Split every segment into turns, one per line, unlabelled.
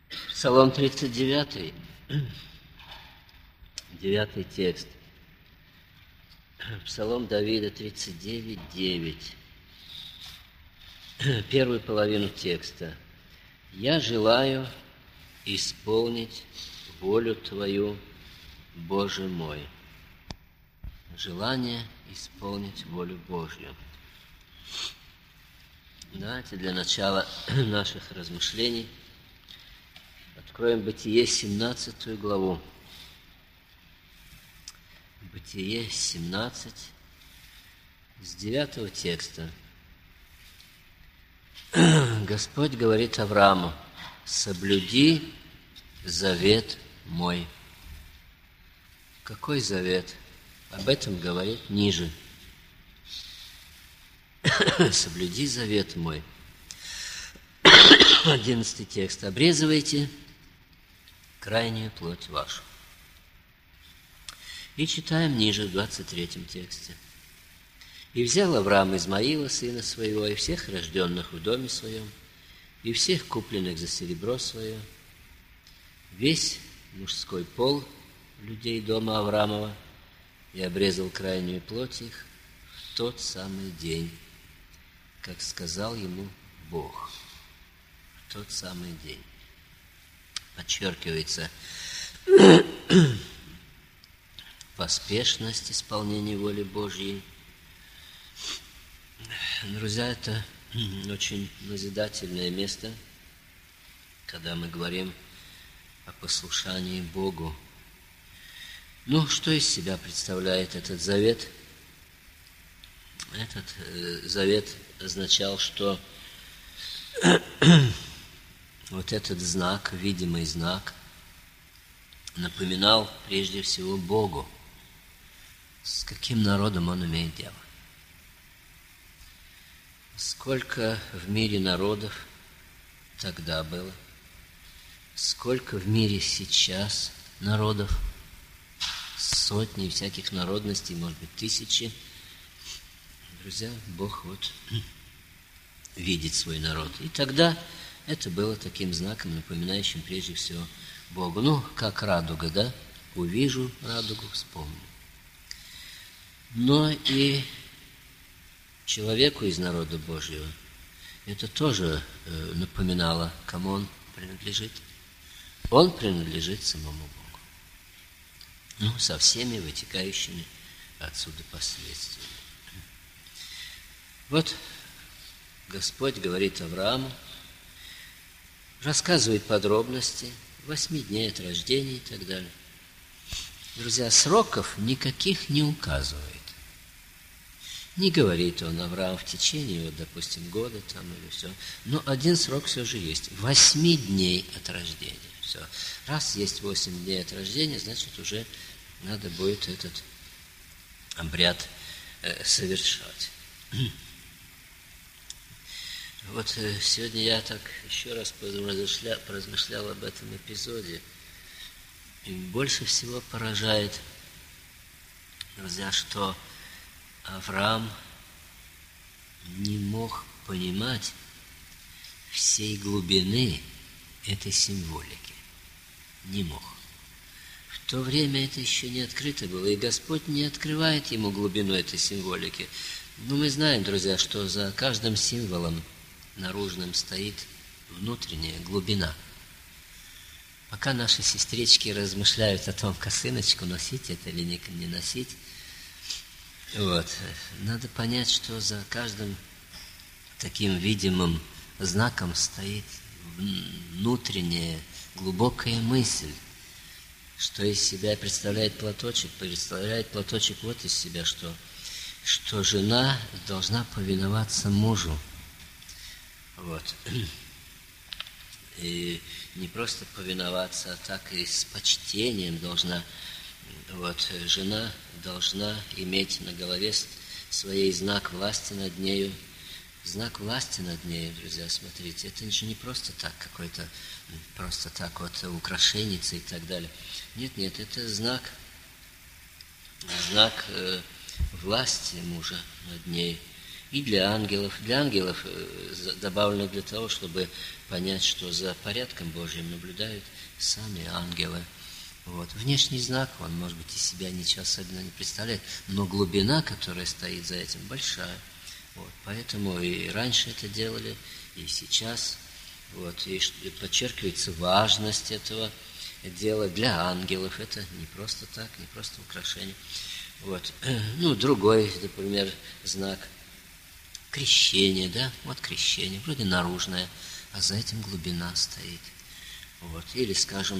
Псалом 39, 9 текст. Псалом Давида 39, 9. Первую половину текста. «Я желаю исполнить волю Твою, Боже мой». Желание исполнить волю Божью. Давайте для начала наших размышлений откроем Бытие 17 главу. Бытие 17, с 9 текста. Господь говорит Аврааму: «Соблюди завет мой». Какой завет? Об этом говорит ниже. «Соблюди завет мой». 11 текст. «Обрезывайте крайнюю плоть вашу». И читаем ниже, в 23 тексте. «И взял Авраам Измаила, сына своего, и всех рожденных в доме своем, и всех купленных за серебро свое, весь мужской пол людей дома Авраамова, и обрезал крайнюю плоть их в тот самый день, как сказал ему Бог». В тот самый день. Подчеркивается поспешность исполнения воли Божьей. Друзья, это очень назидательное место, когда мы говорим о послушании Богу. Ну, что из себя представляет этот завет? Этот завет означал, что вот этот знак, видимый знак, напоминал прежде всего Богу, с каким народом он имеет дело. Сколько в мире народов тогда было, сколько в мире сейчас народов, сотни всяких народностей, может быть, тысячи. Друзья, Бог вот видит свой народ. И тогда это было таким знаком, напоминающим прежде всего Богу. Ну, как радуга, да? Увижу радугу, вспомню. Но и человеку из народа Божьего это тоже напоминало, кому он принадлежит. Он принадлежит самому Богу. Ну, со всеми вытекающими отсюда последствиями. Вот Господь говорит Аврааму, рассказывает подробности, 8 дней от рождения и так далее. Друзья, сроков никаких не указывает. Не говорит он Авраам в течение, вот, допустим, года там или все. Но один срок все же есть. 8 дней от рождения. Все. Раз есть 8 дней от рождения, значит, уже надо будет этот обряд совершать. Вот сегодня я так еще раз поразмышлял об этом эпизоде. И больше всего поражает, друзья, что Авраам не мог понимать всей глубины этой символики. Не мог. В то время это еще не открыто было, и Господь не открывает ему глубину этой символики. Но мы знаем, друзья, что за каждым символом наружным стоит внутренняя глубина. Пока наши сестрички размышляют о том, косыночку носить это или не носить, вот, надо понять, что за каждым таким видимым знаком стоит внутренняя глубокая мысль, что из себя представляет платочек. Представляет платочек вот из себя, что жена должна повиноваться мужу. Вот. И не просто повиноваться, а так и с почтением должна. Вот, жена должна иметь на голове своей знак власти над нею. Знак власти над нею, друзья, смотрите, это же не просто так какой-то, просто так вот украшенница и так далее. Нет, это знак власти мужа над ней. и для ангелов. Для ангелов добавлено для того, чтобы понять, что за порядком Божьим наблюдают сами ангелы. Вот. Внешний знак, он, может быть, из себя ничего особенного не представляет, но глубина, которая стоит за этим, большая. Вот. Поэтому и раньше это делали, и сейчас. Вот. И подчеркивается важность этого дела для ангелов. Это не просто так, не просто украшение. Вот. Ну, другой, например, знак крещения, да, вот крещение, вроде наружное, а за этим глубина стоит. Вот. Или, скажем,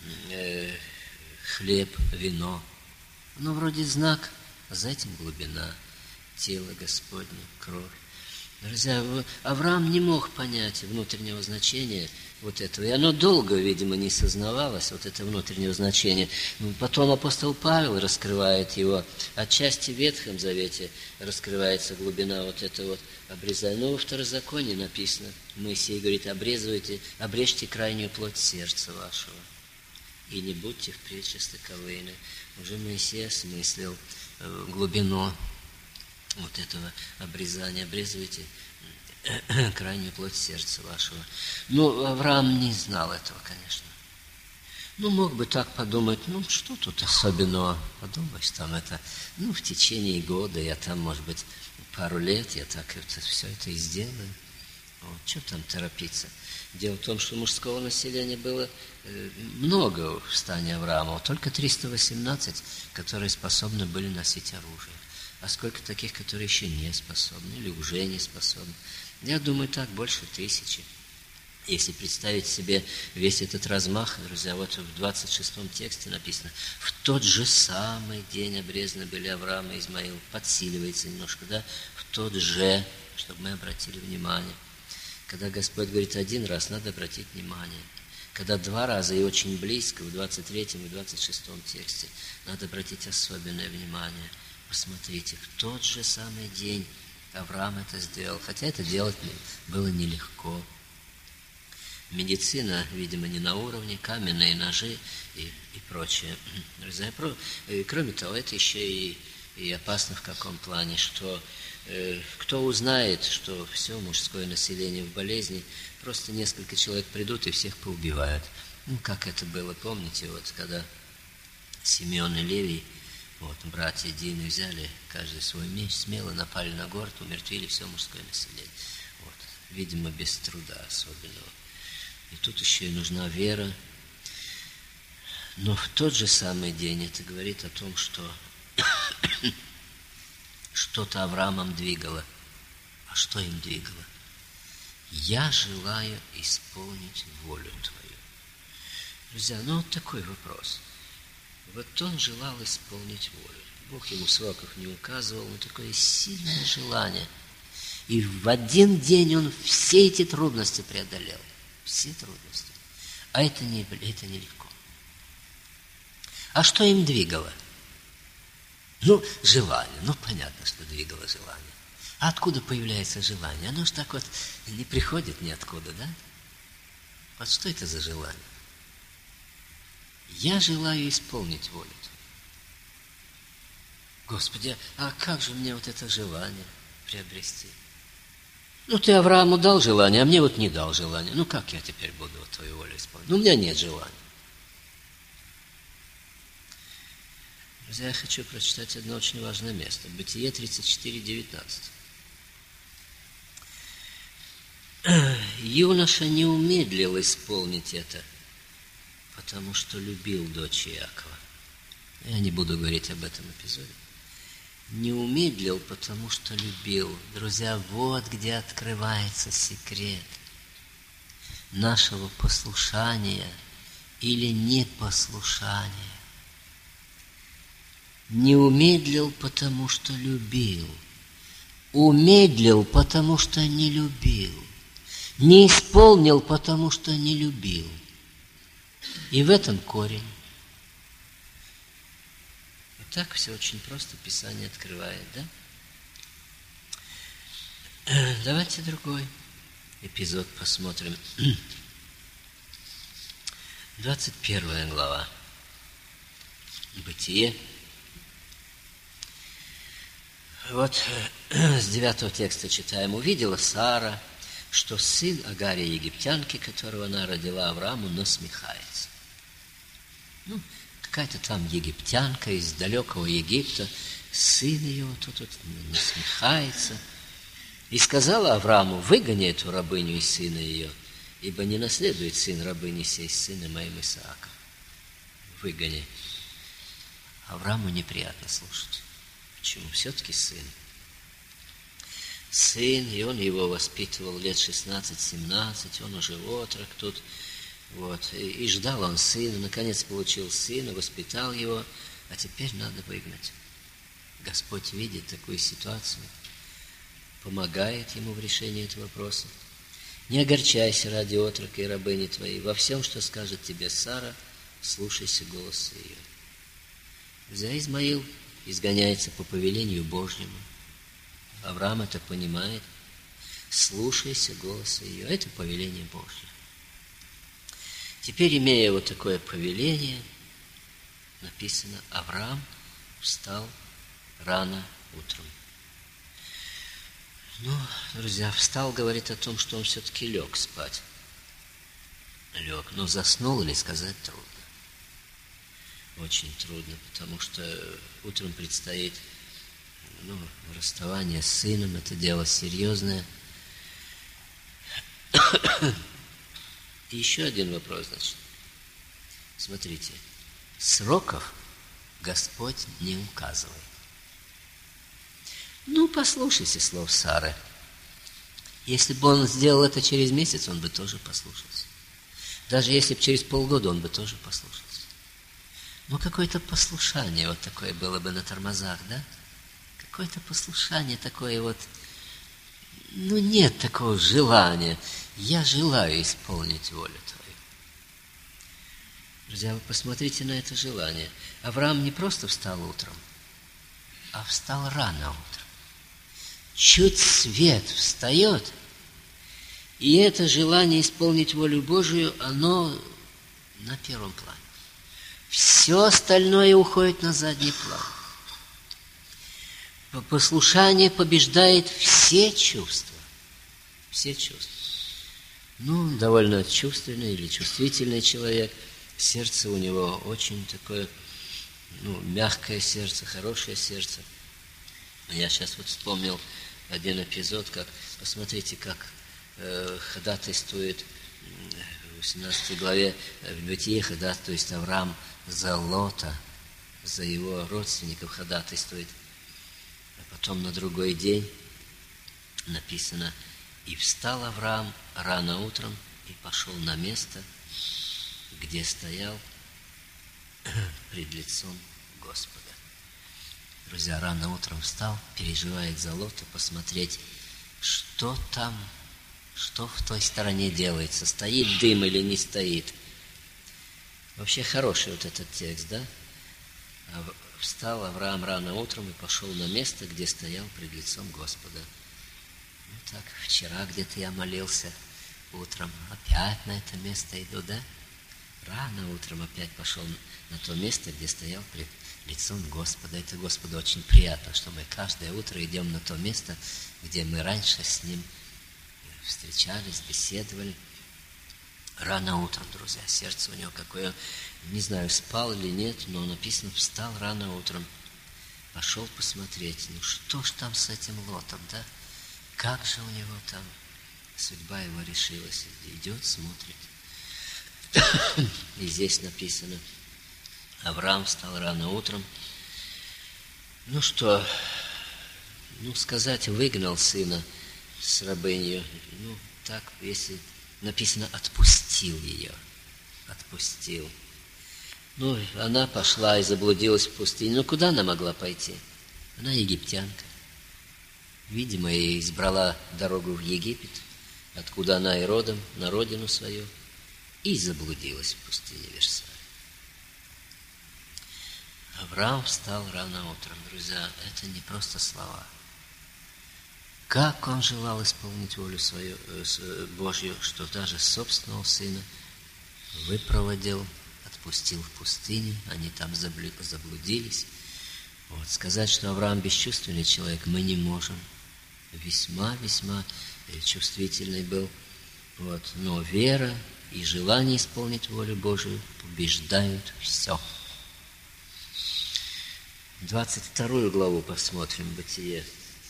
хлеб, вино. Ну, вроде знак, а за этим глубина. Тело Господне, кровь. Друзья, Авраам не мог понять внутреннего значения вот этого. И оно долго, видимо, не сознавалось, вот это внутреннее значение. Потом апостол Павел раскрывает его. Отчасти в Ветхом Завете раскрывается глубина вот этого вот обрезания. Но во Второзаконии написано, Моисей говорит, обрежьте крайнюю плоть сердца вашего. И не будьте впредь чистоковыйны. Уже Моисей осмыслил глубину вот этого обрезания. Обрезывайте крайнюю плоть сердца вашего. Но Авраам не знал этого, конечно. Ну, мог бы так подумать, ну, что тут особенного? Подумаешь, там это, в течение года, я там, может быть, пару лет, я так все это и сделаю. Вот, что там торопиться? Дело в том, что мужского населения было много в стане Авраама, только 318, которые способны были носить оружие. А сколько таких, которые еще не способны или уже не способны? Я думаю, так, больше 1000. Если представить себе весь этот размах, друзья, вот в 26-м тексте написано, в тот же самый день обрезаны были Авраам и Измаил. Подсиливается немножко, да? В тот же, чтобы мы обратили внимание. Когда Господь говорит один раз, надо обратить внимание. Когда 2 раза и очень близко, в 23-м и 26-м тексте, надо обратить особенное внимание. Посмотрите, в тот же самый день Авраам это сделал, хотя это делать было нелегко. Медицина, видимо, не на уровне, каменные ножи и прочее. И, кроме того, это еще и опасно в каком плане, что кто узнает, что все мужское население в болезни, просто несколько человек придут и всех поубивают. Как это было, помните, вот когда Симеон и Левий, вот, братья Дины взяли каждый свой меч, смело напали на город, умертвили все мужское население. Вот. Видимо, без труда особенного. И тут еще и нужна вера. Но в тот же самый день это говорит о том, что что-то Авраамом двигало. А что им двигало? Я желаю исполнить волю Твою. Друзья, вот такой вопрос. Вот он желал исполнить волю. Бог ему сроков не указывал, но такое сильное желание. И в один день он все эти трудности преодолел. Все трудности. А это нелегко. А что им двигало? Желание. Понятно, что двигало желание. А откуда появляется желание? Оно же так вот не приходит ниоткуда, да? Вот что это за желание? Я желаю исполнить волю Твою. Господи, а как же мне вот это желание приобрести? Ты Аврааму дал желание, а мне вот не дал желание. Как я теперь буду вот Твою волю исполнять? У меня нет желания. Друзья, я хочу прочитать одно очень важное место. Бытие 34:19. Юноша не умедлил исполнить это, потому что любил дочь Иакова. Я не буду говорить об этом эпизоде. Не умедлил, потому что любил. Друзья, вот где открывается секрет нашего послушания или непослушания. Не умедлил, потому что любил. Умедлил, потому что не любил. Не исполнил, потому что не любил. И в этом корень. И так все очень просто Писание открывает, да? Давайте другой эпизод посмотрим. 21 глава. Бытие. Вот с 9 текста читаем. «Увидела Сара, что сын Агари египтянки, которого она родила Аврааму, насмехается». Какая-то там египтянка из далекого Египта, сын ее тут насмехается. И сказала Аврааму: «Выгони эту рабыню и сына ее, ибо не наследует сын рабыни сей с сыном моим Исааком». Выгони. Аврааму неприятно слушать. Почему? Все-таки сын. Сын, и он его воспитывал лет 16-17, он уже отрок тут. Вот. И ждал он сына, наконец получил сына, воспитал его, а теперь надо выгнать. Господь видит такую ситуацию, помогает ему в решении этого вопроса. «Не огорчайся ради отрока и рабыни твоей, во всем, что скажет тебе Сара, слушайся голоса ее». Друзья, Измаил изгоняется по повелению Божьему. Авраам это понимает. Слушайся голоса ее. Это повеление Божье. Теперь, имея вот такое повеление, написано: Авраам встал рано утром. Друзья, встал, говорит о том, что он все-таки лег спать. Лег. Но заснул ли, сказать трудно. Очень трудно, потому что утром предстоит расставание с сыном. Это дело серьезное. И еще один вопрос, значит. Смотрите, сроков Господь не указывает. Послушайся слов Сары. Если бы он сделал это через месяц, он бы тоже послушался. Даже если бы через полгода, он бы тоже послушался. Какое-то послушание вот такое было бы на тормозах, да? Какое-то послушание такое вот. Нет такого желания. Я желаю исполнить волю твою. Друзья, вы посмотрите на это желание. Авраам не просто встал утром, а встал рано утром. Чуть свет встает, и это желание исполнить волю Божию, оно на первом плане. Все остальное уходит на задний план. Послушание побеждает все чувства. Все чувства. Довольно чувственный или чувствительный человек. Сердце у него очень такое, мягкое сердце, хорошее сердце. Я сейчас вспомнил один эпизод, посмотрите, как ходатайствует в 18 главе в Бытие, ходатайствует Авраам за Лота, за его родственников ходатайствует. А потом на другой день написано: «И встал Авраам рано утром и пошел на место, где стоял пред лицом Господа». Друзья, рано утром встал, переживает за Лота, посмотреть, что там, что в той стороне делается, стоит дым или не стоит. Вообще хороший вот этот текст, да? Встал Авраам рано утром и пошел на место, где стоял пред лицом Господа. Вчера где-то я молился утром, опять на это место иду, да? Рано утром опять пошел на то место, где стоял пред лицом Господа. Это Господу очень приятно, что мы каждое утро идем на то место, где мы раньше с Ним встречались, беседовали. Рано утром, друзья, сердце у него какое, не знаю, спал или нет, но написано: встал рано утром, пошел посмотреть, что ж там с этим Лотом, да? Как же у него там судьба его решилась. Идет, смотрит. И здесь написано: Авраам встал рано утром. Сказать, выгнал сына с рабынью. Так, если написано, отпустил ее. Отпустил. Она пошла и заблудилась в пустыне. Куда она могла пойти? Она египтянка. Видимо, ей избрала дорогу в Египет, откуда она и родом, на родину свою, и заблудилась в пустыне Версаль. Авраам встал рано утром. Друзья, это не просто слова. Как он желал исполнить волю свою Божью, что даже собственного сына выпроводил, отпустил в пустыню, они там заблудились. Вот, сказать, что Авраам бесчувственный человек, мы не можем. Весьма чувствительный был. Вот. Но вера и желание исполнить волю Божию побеждают все. 22 главу посмотрим, Бытие.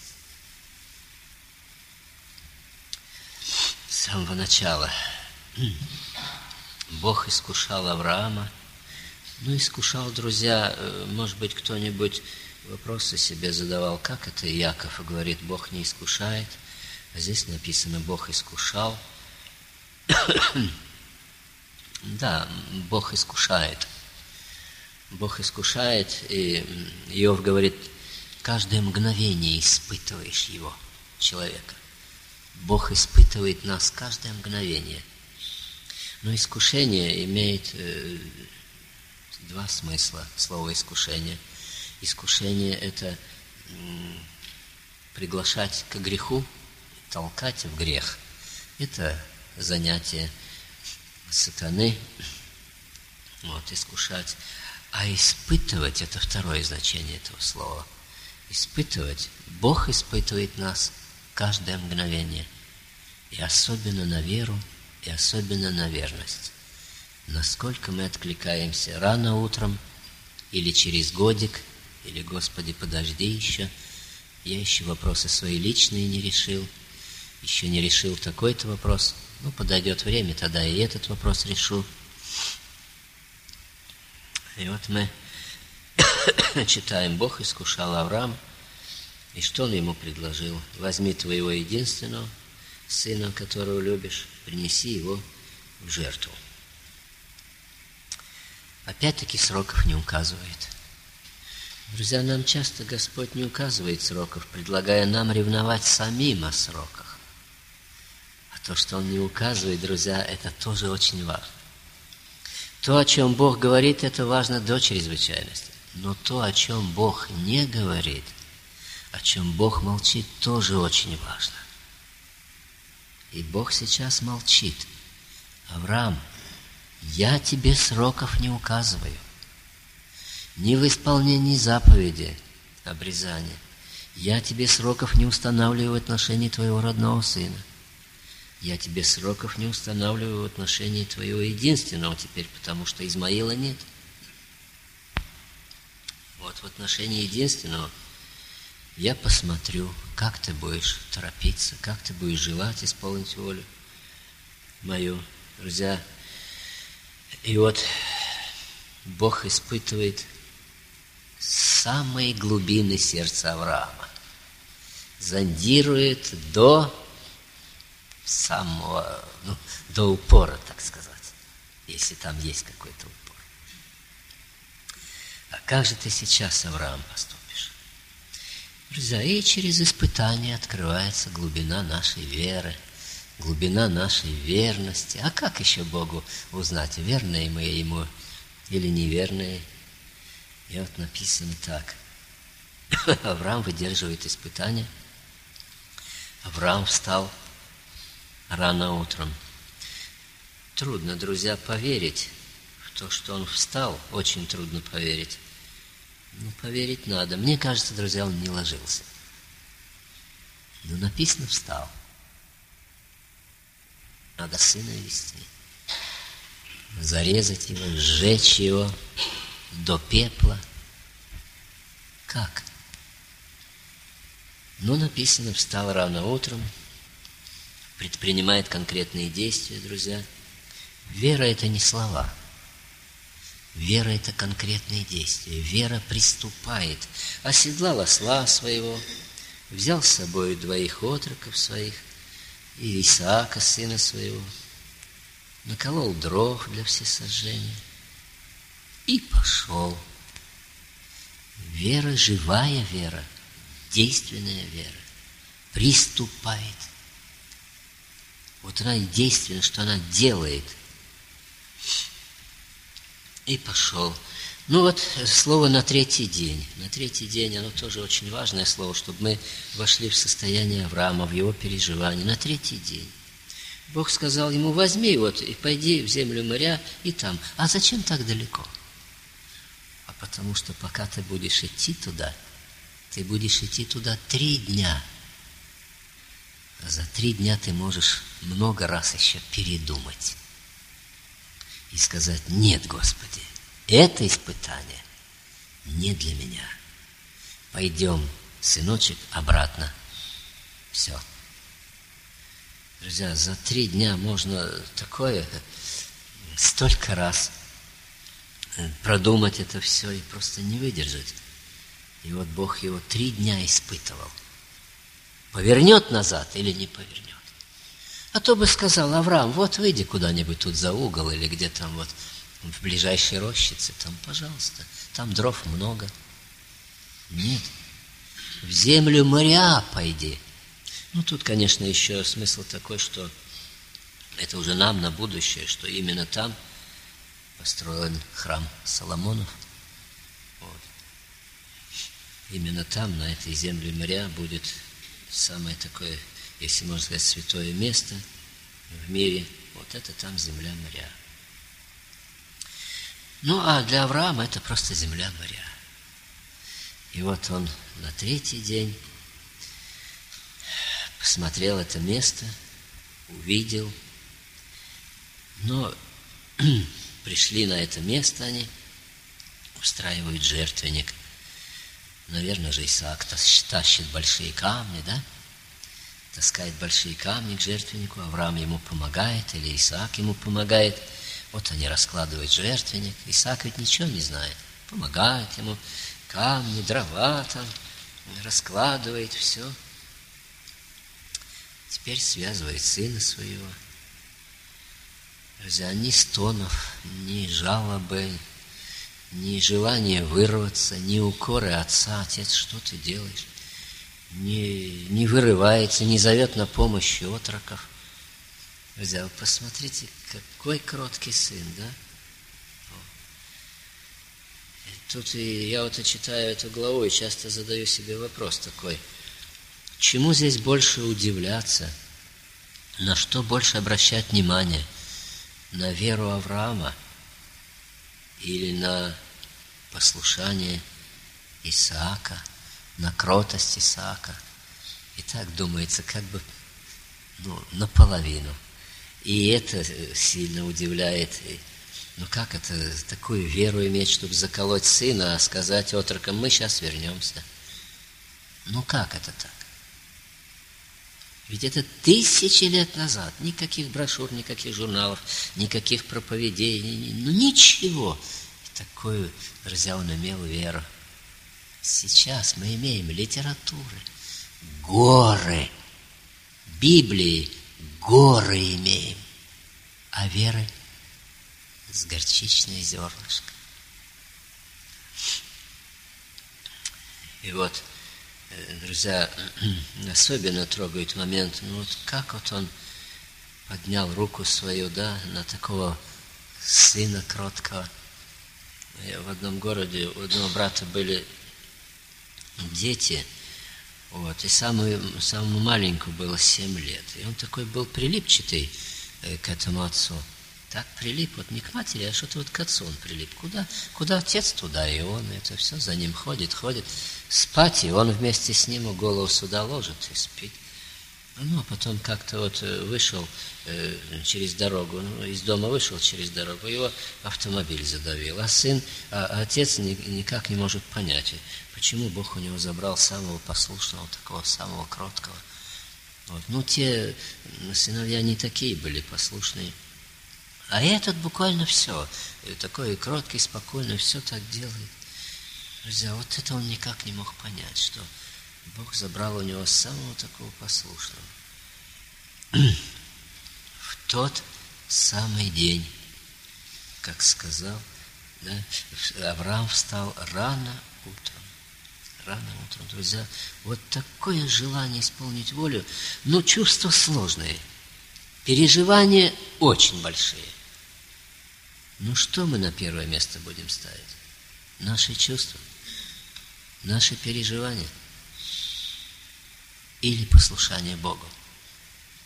С самого начала. Бог искушал Авраама. Искушал, друзья, может быть, кто-нибудь вопросы себе задавал, как это Иаков говорит, Бог не искушает, а здесь написано, Бог искушал. Да, Бог искушает. Бог искушает, и Иов говорит, каждое мгновение испытываешь его, человека. Бог испытывает нас каждое мгновение. Но искушение имеет два смысла, слово искушение. Искушение – это приглашать к греху, толкать в грех. Это занятие сатаны, искушать. А испытывать – это второе значение этого слова. Испытывать. Бог испытывает нас каждое мгновение. И особенно на веру, и особенно на верность. Насколько мы откликаемся рано утром, или через годик, или, Господи, подожди еще. Я еще вопросы свои личные не решил. Еще не решил такой-то вопрос. Подойдет время, тогда и этот вопрос решу. И вот мы читаем, Бог искушал Авраама, и что Он ему предложил? Возьми твоего единственного сына, которого любишь, принеси его в жертву. Опять-таки сроков не указывает. Друзья, нам часто Господь не указывает сроков, предлагая нам ревновать самим о сроках. А то, что Он не указывает, друзья, это тоже очень важно. То, о чем Бог говорит, это важно до чрезвычайности. Но то, о чем Бог не говорит, о чем Бог молчит, тоже очень важно. И Бог сейчас молчит. Авраам, я тебе сроков не указываю. Ни в исполнении заповеди обрезания. Я тебе сроков не устанавливаю в отношении твоего родного сына. Я тебе сроков не устанавливаю в отношении твоего единственного теперь, потому что Измаила нет. Вот в отношении единственного я посмотрю, как ты будешь торопиться, как ты будешь желать исполнить волю мою. Друзья, и вот Бог испытывает самые глубины сердца Авраама. Зондирует до самого, до упора, так сказать, если там есть какой-то упор. А как же ты сейчас, Авраам, поступишь? Друзья, и через испытание открывается глубина нашей веры, глубина нашей верности. А как еще Богу узнать, верные мы Ему или неверные? И вот написано так. Авраам выдерживает испытание. Авраам встал рано утром. Трудно, друзья, поверить в то, что он встал. Очень трудно поверить. Но поверить надо. Мне кажется, друзья, он не ложился. Но написано «встал». Надо сына вести, зарезать его, сжечь его до пепла. Как? Написано, встал рано утром, предпринимает конкретные действия, друзья. Вера – это не слова. Вера – это конкретные действия. Вера приступает. Оседлал осла своего, взял с собой 2 отроков своих, и Исаака, сына своего, наколол дров для всесожжения и пошел. Вера, живая вера, действенная вера, приступает. Вот она и действенна, что она делает. И пошел. Слово «на 3-й день». На 3-й день, оно тоже очень важное слово, чтобы мы вошли в состояние Авраама, в его переживания. На 3-й день. Бог сказал ему, возьми и пойди в землю моря и там. А зачем так далеко? А Потому что пока ты будешь идти туда 3 дня. А за 3 дня ты можешь много раз еще передумать и сказать: нет, Господи, это испытание не для меня. Пойдем, сыночек, обратно. Все. Друзья, за 3 дня можно такое, столько раз продумать это все и просто не выдержать. И вот Бог его 3 дня испытывал. Повернет назад или не повернет. А то бы сказал: Авраам, вот выйди куда-нибудь тут за угол или где там вот в ближайшей рощице, там, пожалуйста, там дров много. Нет, в землю Мориа пойди. Ну, тут, конечно, еще смысл такой, что это уже нам на будущее, что именно там построен храм Соломонов. Вот. Именно там, на этой земле Мориа, будет самое такое, если можно сказать, святое место в мире. Вот это там земля Мориа. Ну, а для Авраама это просто земля Мориа. И вот он на 3-й день посмотрел это место, увидел. Но пришли на это место они, устраивают жертвенник. Наверное же, Исаак тащит большие камни, да? Таскает большие камни к жертвеннику. Авраам ему помогает, или Исаак ему помогает. Вот они раскладывают жертвенник. Исаак ведь ничего не знает. Помогает ему. Камни, дрова там раскладывает, все. Теперь связывает сына своего. Друзья, ни стонов, ни жалобы, ни желания вырваться, ни укоры отца: отец, что ты делаешь? Не вырывается, не зовет на помощь отроков. Друзья, посмотрите, какой кроткий сын, да? Тут я вот читаю эту главу и часто задаю себе вопрос такой: чему здесь больше удивляться? На что больше обращать внимание? На веру Авраама или на послушание Исаака, на кротость Исаака? И так думается, как бы наполовину. И это сильно удивляет. Ну как это, такую веру иметь, чтобы заколоть сына, а сказать отрокам: мы сейчас вернемся? Ну как это так? Ведь это 1000 лет назад. Никаких брошюр, никаких журналов, никаких проповедей, ничего. И такую, друзья, он имел веру. Сейчас мы имеем литературы, горы, Библии, горы имеем, а веры с горчичное зернышко. И вот, друзья, особенно трогает момент, как вот он поднял руку свою, да, на такого сына кроткого. В одном городе у одного брата были дети, вот, и самому маленькому было 7 лет. И он такой был прилипчатый к этому отцу. Так прилип, вот не к матери, а что-то вот к отцу он прилип. Куда отец, туда и он. Это все за ним ходит. Спать, и он вместе с ним голову сюда ложит и спит. Ну, а потом как-то вот вышел через дорогу, из дома вышел через дорогу, его автомобиль задавил. А отец никак не может понять, почему Бог у него забрал самого послушного, такого самого кроткого. Вот. Те сыновья не такие были послушные. А этот буквально все, такой кроткий, спокойный, все так делает. Друзья, вот это он никак не мог понять, что Бог забрал у него самого такого послушного. В тот самый день, как сказал, да, Авраам встал рано утром, друзья. Вот такое желание исполнить волю, чувства сложные, переживания очень большие. Что мы на первое место будем ставить? Наши чувства, наши переживания или послушание Богу?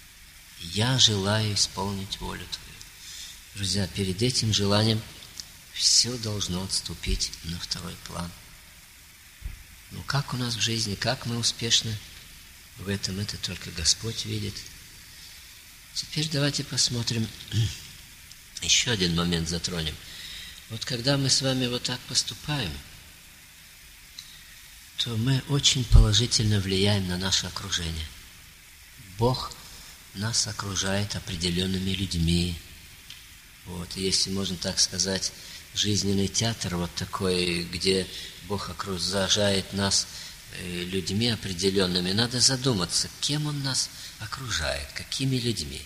Я желаю исполнить волю Твою. Друзья, перед этим желанием все должно отступить на второй план. Ну, как у нас в жизни, как мы успешны в этом, это только Господь видит. Теперь давайте посмотрим, еще один момент затронем. Вот когда мы с вами вот так поступаем, то мы очень положительно влияем на наше окружение. Бог нас окружает определенными людьми. Вот, если можно так сказать, жизненный театр вот такой, где Бог окружает нас людьми определенными. Надо задуматься, кем Он нас окружает, какими людьми.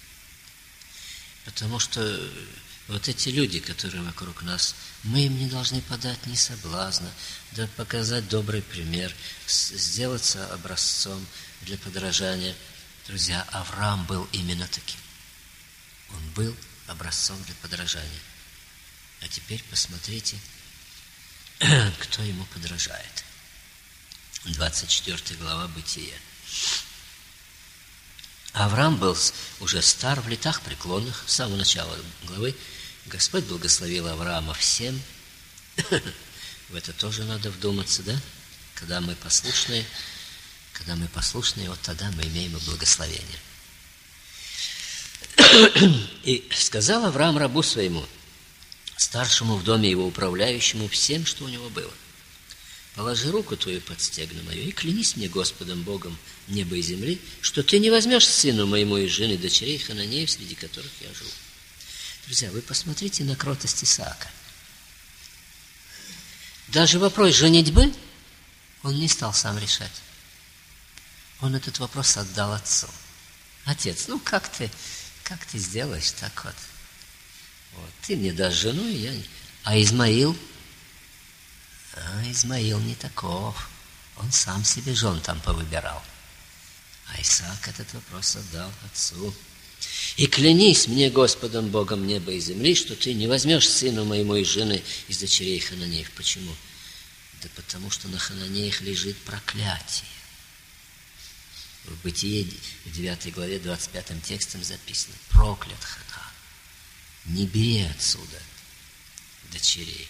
Потому что вот эти люди, которые вокруг нас, мы им не должны подать ни соблазна, да показать добрый пример, сделаться образцом для подражания. Друзья, Авраам был именно таким. Он был образцом для подражания. А теперь посмотрите, кто ему подражает. 24 глава Бытия. Авраам был уже стар, в летах преклонных, с самого начала главы. Господь благословил Авраама всем. В это тоже надо вдуматься, да? Когда мы послушные, вот тогда мы имеем и благословение. И сказал Авраам рабу своему, старшему в доме его, управляющему всем, что у него было: положи руку твою под стегно мое и клянись мне Господом Богом неба и земли, что ты не возьмешь сыну моему из жены дочерей Хананеев, среди которых я живу. Друзья, вы посмотрите на кротость Исаака. Даже вопрос женитьбы он не стал сам решать. Он этот вопрос отдал отцу. Отец, ну как ты сделаешь так вот? Вот, ты мне дашь жену, и я... А Измаил? Измаил не таков. Он сам себе жен там повыбирал. А Исаак этот вопрос отдал отцу. И клянись мне Господом Богом неба и земли, что ты не возьмешь сыну моему из жены из дочерей Хананеев. Почему? Да потому что на Хананеях лежит проклятие. В Бытие 9 главе 25 текстом записано: проклят Ханаан. Не бери отсюда дочерей.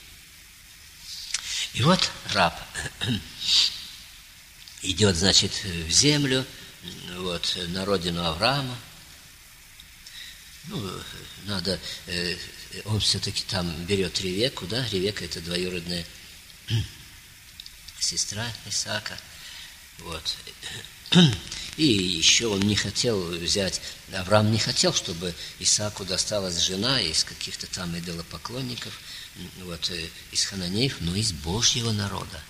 И вот раб идет, значит, в землю, вот, на родину Авраама. Ну, надо, он все-таки там берет Ревекку, да, Ревекка — это двоюродная сестра Исаака, вот. И еще он не хотел взять, Авраам не хотел, чтобы Исааку досталась жена из каких-то там идолопоклонников, вот, из Хананеев, но из Божьего народа,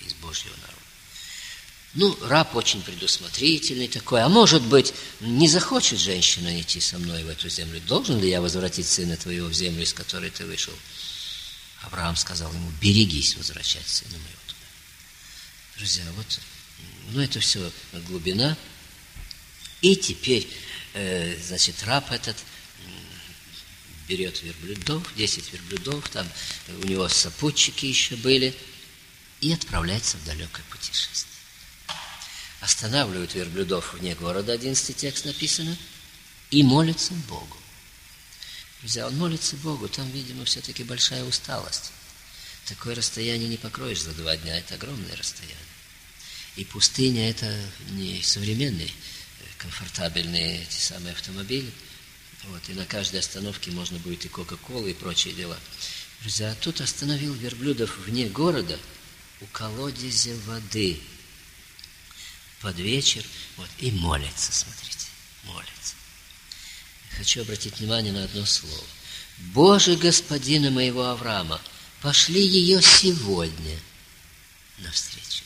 Ну, раб очень предусмотрительный такой. А может быть, не захочет женщина идти со мной в эту землю? Должен ли я возвратить сына твоего в землю, из которой ты вышел? Авраам сказал ему: берегись возвращать сына моего туда. Друзья, вот, ну, это все глубина. И теперь, значит, раб этот берет верблюдов, 10 верблюдов, там у него сопутчики еще были, и отправляется в далекое путешествие. Останавливают верблюдов вне города, 11 текст написано, и молится Богу. Друзья, он молится Богу, там, видимо, все-таки большая усталость. Такое расстояние не покроешь за 2 дня, это огромное расстояние. И пустыня — это не современные, комфортабельные эти самые автомобили. Вот, и на каждой остановке можно будет и Кока-Колу, и прочие дела. Друзья, тут остановил верблюдов вне города, у колодезя воды, под вечер, вот, и молится, смотрите, молится. Хочу обратить внимание на одно слово. Боже, господина моего Авраама, пошли ее сегодня навстречу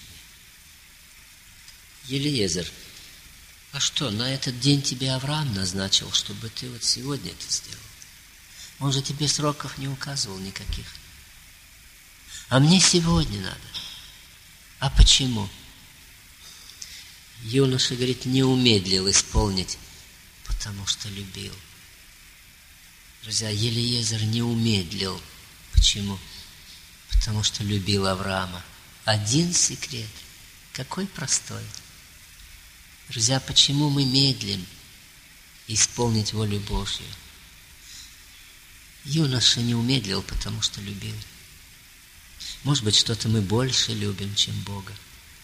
мне. Елиезер, а что, на этот день тебе Авраам назначил, чтобы ты вот сегодня это сделал? Он же тебе сроков не указывал никаких. А мне сегодня надо. А почему? Юноша, говорит, не умедлил исполнить, потому что любил. Друзья, Елиезер не умедлил. Почему? Потому что любил Авраама. Один секрет. Какой простой. Друзья, почему мы медлим исполнить волю Божью? Юноша не умедлил, потому что любил. Может быть, что-то мы больше любим, чем Бога.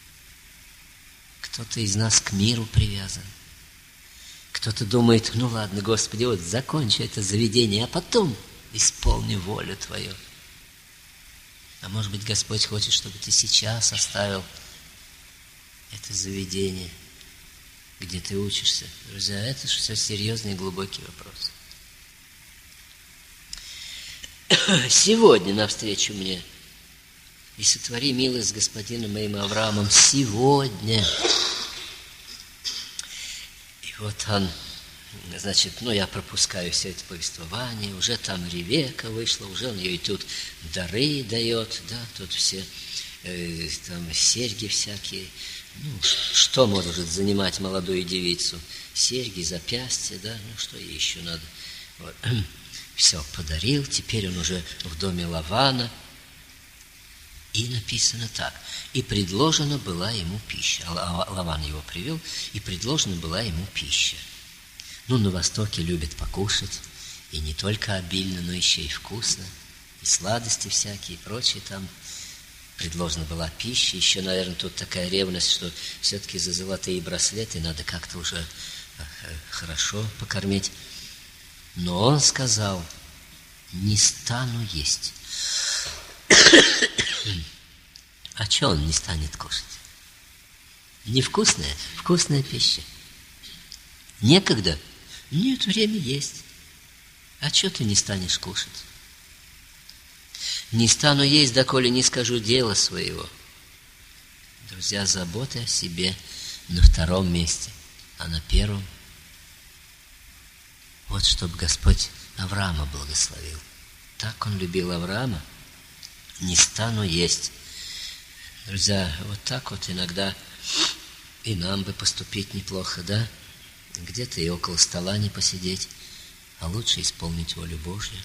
Кто-то из нас к миру привязан. Кто-то думает, ну ладно, Господи, вот закончу это заведение, а потом исполню волю Твою. А может быть, Господь хочет, чтобы ты сейчас оставил это заведение, где ты учишься. Друзья, это же все серьезный и глубокий вопрос. Сегодня навстречу мне и сотвори милость с господином моим Авраамом сегодня. И вот он, значит, я пропускаю все это повествование, уже там Ревека вышла, уже он ей тут дары дает, да, тут все там серьги всякие. Что может занимать молодую девицу? Серьги, запястья, да, что ей еще надо? Вот. Все подарил, теперь он уже в доме Лавана. И написано так. И предложена была ему пища. Лаван его привел, и предложена была ему пища. На Востоке любят покушать, и не только обильно, но еще и вкусно, и сладости всякие, и прочее там. Предложена была пища. Еще, наверное, тут такая ревность, что все-таки за золотые браслеты надо как-то уже хорошо покормить. Но он сказал, не стану есть. А что он не станет кушать? Невкусная? Вкусная пища. Некогда? Нет, время есть. А что ты не станешь кушать? Не стану есть, доколе не скажу дела своего. Друзья, забота о себе на втором месте, а на первом. Вот чтобы Господь Авраама благословил. Так он любил Авраама. Не стану есть. Друзья, вот так вот иногда и нам бы поступить неплохо, да? Где-то и около стола не посидеть, а лучше исполнить волю Божью.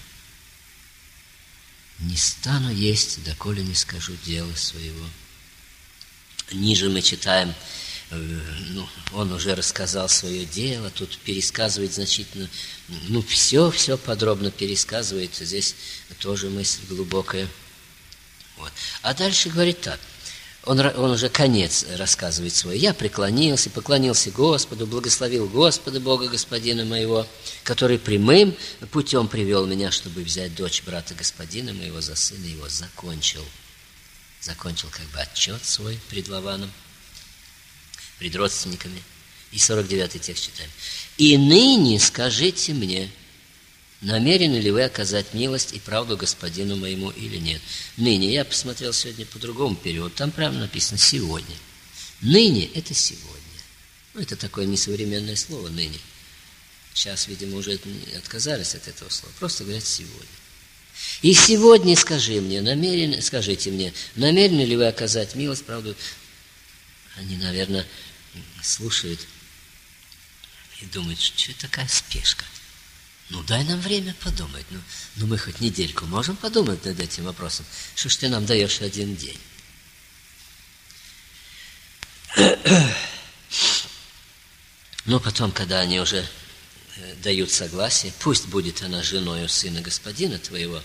Не стану есть, доколе не скажу дела своего. Ниже мы читаем, он уже рассказал свое дело, тут пересказывает значительно, все подробно пересказывает, здесь тоже мысль глубокая. Вот. А дальше говорит так, он уже конец рассказывает свой. Я преклонился, поклонился Господу, благословил Господа, Бога Господина моего, который прямым путем привел меня, чтобы взять дочь брата Господина моего за сына его. Закончил как бы отчет свой пред Лаваном, пред родственниками. И 49-й текст читаем. «И ныне скажите мне, намерены ли вы оказать милость и правду господину моему или нет?» Ныне, я посмотрел сегодня по другому периоду, там прямо написано «сегодня». Ныне – это сегодня. Это такое несовременное слово «ныне». Сейчас, видимо, уже отказались от этого слова. Просто говорят «сегодня». «И сегодня скажите мне, намерены ли вы оказать милость, правду?» Они, наверное, слушают и думают, что это такая спешка. Дай нам время подумать. Мы хоть недельку можем подумать над этим вопросом. Что ж ты нам даешь один день? Потом, когда они уже дают согласие, пусть будет она женою сына господина твоего,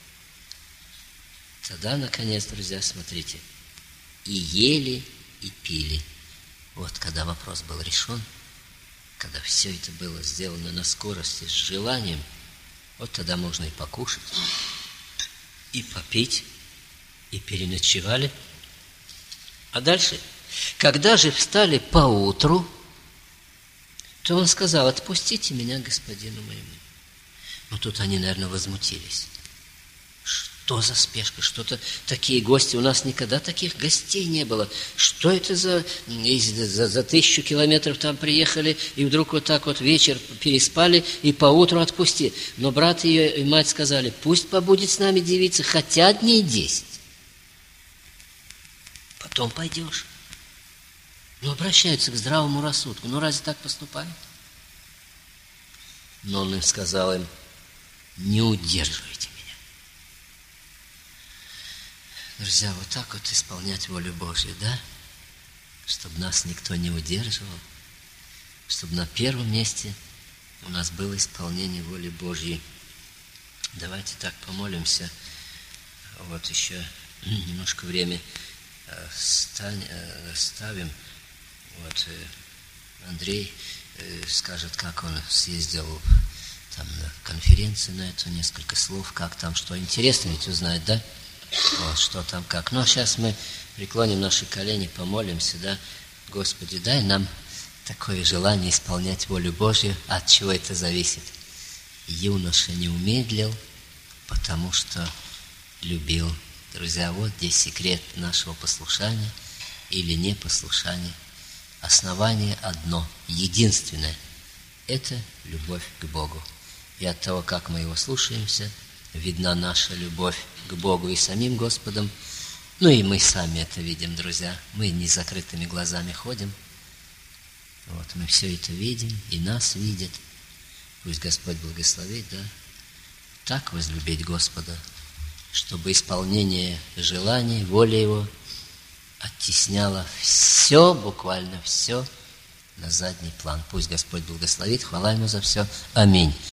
тогда, наконец, друзья, смотрите, и ели, и пили. Вот когда вопрос был решен, когда все это было сделано на скорости, с желанием, вот тогда можно и покушать, и попить, и переночевали. А дальше, когда же встали поутру, то он сказал: отпустите меня господину моему. Тут они, наверное, возмутились. Что за спешка? Что-то такие гости, у нас никогда таких гостей не было. Что это за 1000 километров там приехали, и вдруг вот так вот вечер переспали, и поутру отпусти. Но брат ее и мать сказали: пусть побудет с нами девица хотя дней 10. Потом пойдешь. Обращаются к здравому рассудку. Разве так поступают? Но он им сказал им: не удерживайте меня. Друзья, вот так вот исполнять волю Божью, да? Чтобы нас никто не удерживал, чтобы на первом месте у нас было исполнение воли Божьей. Давайте так помолимся. Вот еще немножко время ставим. Вот Андрей скажет, как он съездил там на конференцию на эту, несколько слов, как там, что интересно ведь узнать, да? Вот, что там, как. Ну, а сейчас мы преклоним наши колени, помолимся, да? Господи, дай нам такое желание исполнять волю Божью. От чего это зависит? Юноша не умедлил, потому что любил. Друзья, вот здесь секрет нашего послушания или непослушания. Основание одно, единственное – это любовь к Богу. И от того, как мы Его слушаемся, видна наша любовь к Богу и самим Господом. Ну и мы сами это видим, друзья. Мы не с закрытыми глазами ходим. Вот, мы все это видим, и нас видят. Пусть Господь благословит, да? Так возлюбить Господа, чтобы исполнение желаний, воли Его оттесняло все, буквально все на задний план. Пусть Господь благословит. Хвала Ему за все. Аминь.